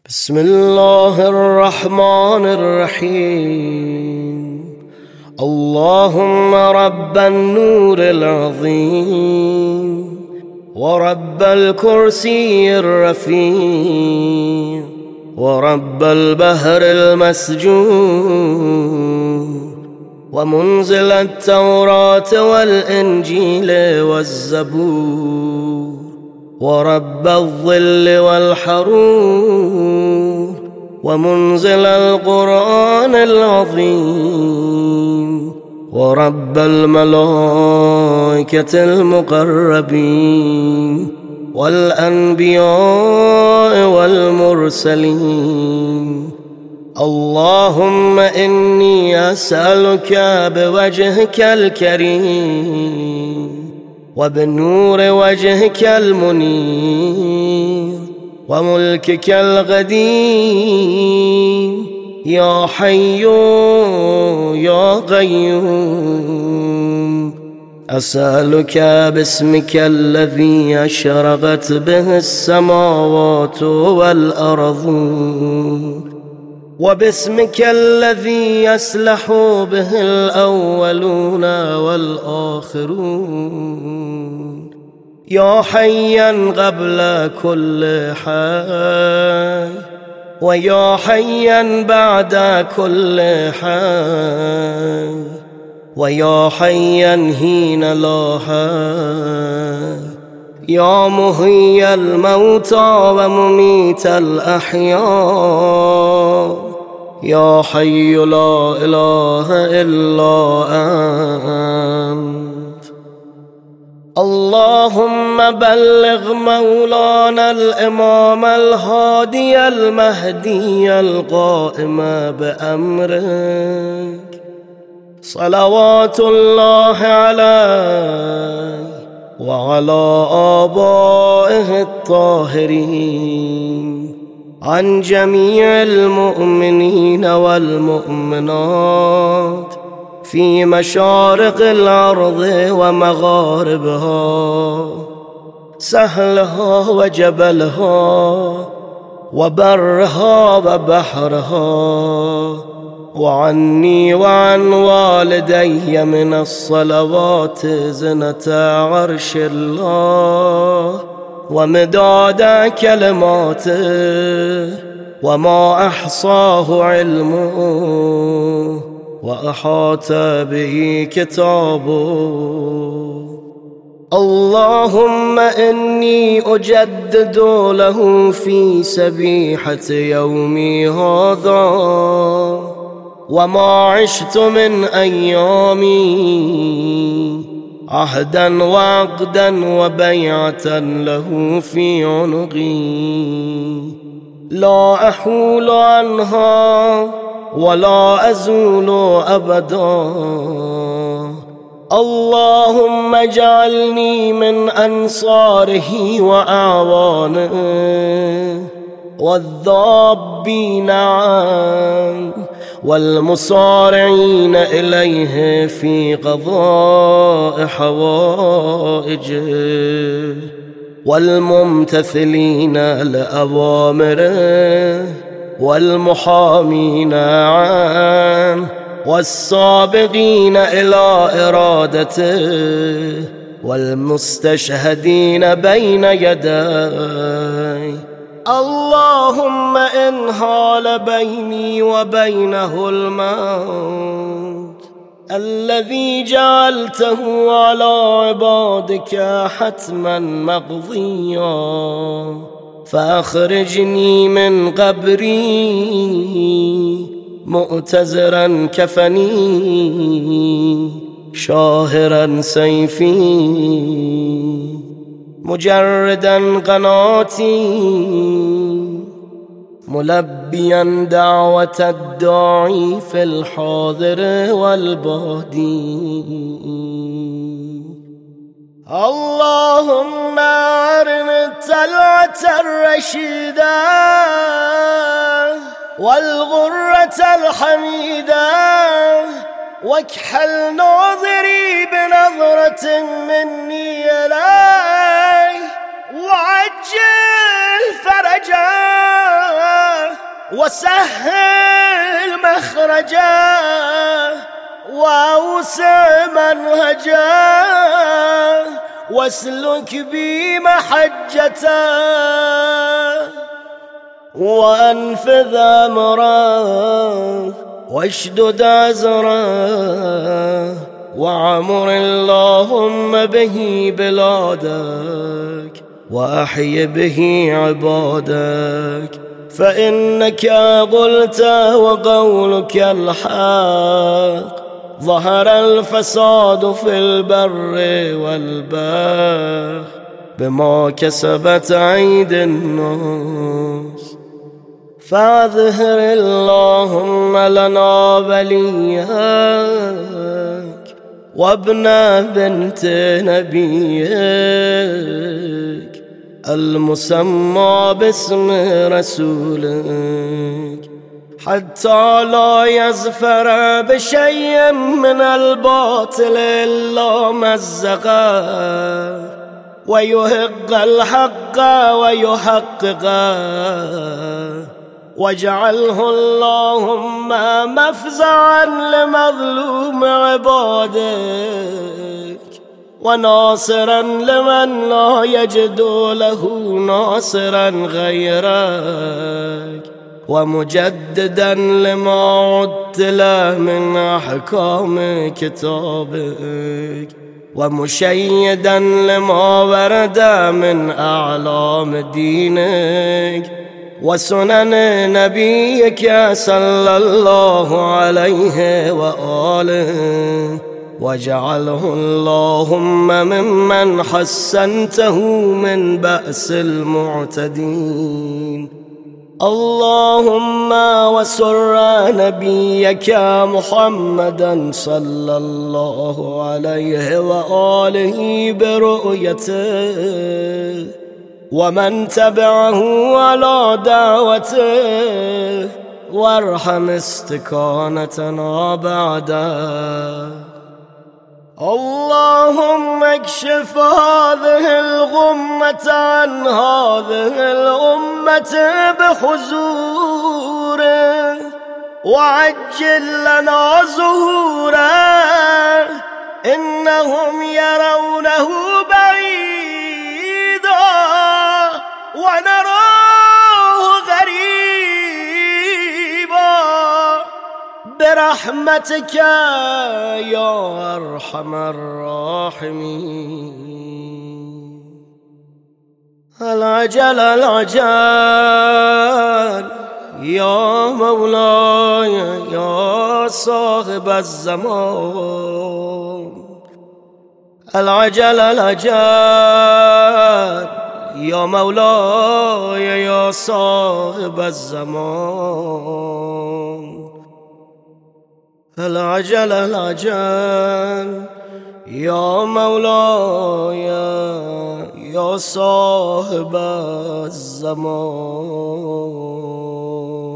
بسم الله الرحمن الرحيم. اللهم رب النور العظيم ورب الكرسي الرفيع ورب البحر المسجون ومنزل التوراة والإنجيل والزبور ورب الظل والحرور ومنزل القرآن العظيم ورب الملائكة المقربين والأنبياء والمرسلين. اللهم إني أسألك بوجهك الكريم وبنور وجهك المنير وملكك القديم يا حي يا قيوم، أسألك باسمك الذي أشرقت به السماوات والأرض وباسمك الذي يصلح به الأولون والآخرون، يا حيا قبل كل حي ويا حيا بعد كل حي ويا حيا حين لا حي، يا محيي الموتى ومميت الأحياء، يا حي لا إله إلا أنت. اللهم بلغ مولانا الإمام الهادي المهدي القائم بأمرك صلوات الله عليه وعلى آبائه الطاهرين، عن جميع المؤمنين والمؤمنات في مشارق الأرض ومغاربها، سهلها وجبلها وبرها وبحرها، وعني وعن والدي من الصلوات زنة عرش الله ومداد كلماته وما أحصاه علمه وأحاط به كتابه. اللهم إني أجدد له في سبيحة يومي هذا وما عشت من أيامي عهدا وعقدا وبيعة له في عنقي لا أحول عنها ولا أزول أبدا. اللهم اجعلني من أنصاره وأعوانه والذابين عنه والمصارعين إليه في قضاء حوائجه والممتثلين لأوامره والمحامين عنه والسابقين إلى إرادته والمستشهدين بين يديه. اللهم إن حال بيني وبينه الموت الذي جعلته على عبادك حتما مقضيا فأخرجني من قبري مؤتزرا كفني شاهرا سيفي مجردا قناتي ملبيا دعوة الداعي في الحاضر والبادي. اللهم أرنا الطلعة الرشيدة والغرة الحميدة واكحل ناظري بنظرة مني إليه وعجل فرجا وسهل مخرجه وأوسع منهجه واسلك بي محجته وأنفذ أمره واشدد أزره وعمر اللهم به بلادك وأحي به عبادك فإنك قلت وقولك الحق ظهر الفساد في البر والبحر بما كسبت أيدي الناس فاظهر اللهم لنا وليك وابن بنت نبيك المسمى باسم رسولك حتى لا يزفر بشيء من الباطل إلا مزقه ويحق الحق ويحققه واجعله اللهم مفزعا لمظلوم عبادك وناصرا لمن لا يجد له ناصرا غيرك ومجددا لما عدت له من أحكام كتابك ومشيدا لما ورد من أعلام دينك وسنن نبيك صلى الله عليه وآله واجعله اللهم ممن حسنته من بأس المعتدين اللهم وسر نبيك محمدا صلى الله عليه وآله برؤيته ومن تبعه على دعوته وارحم استكانتنا بعده اللهم اكشف هذه الغمة عن هذه الأمة بحزوره وعجل لنا ظهوره إنهم يرونه بعيدا ونراه غريبا برحمتك يا أرحم الراحمين العجل العجل يا مولاي يا صاحب الزمان العجل العجل يا مولاي يا صاحب الزمان العجل العجل يا مولاي يا صاحب الزمان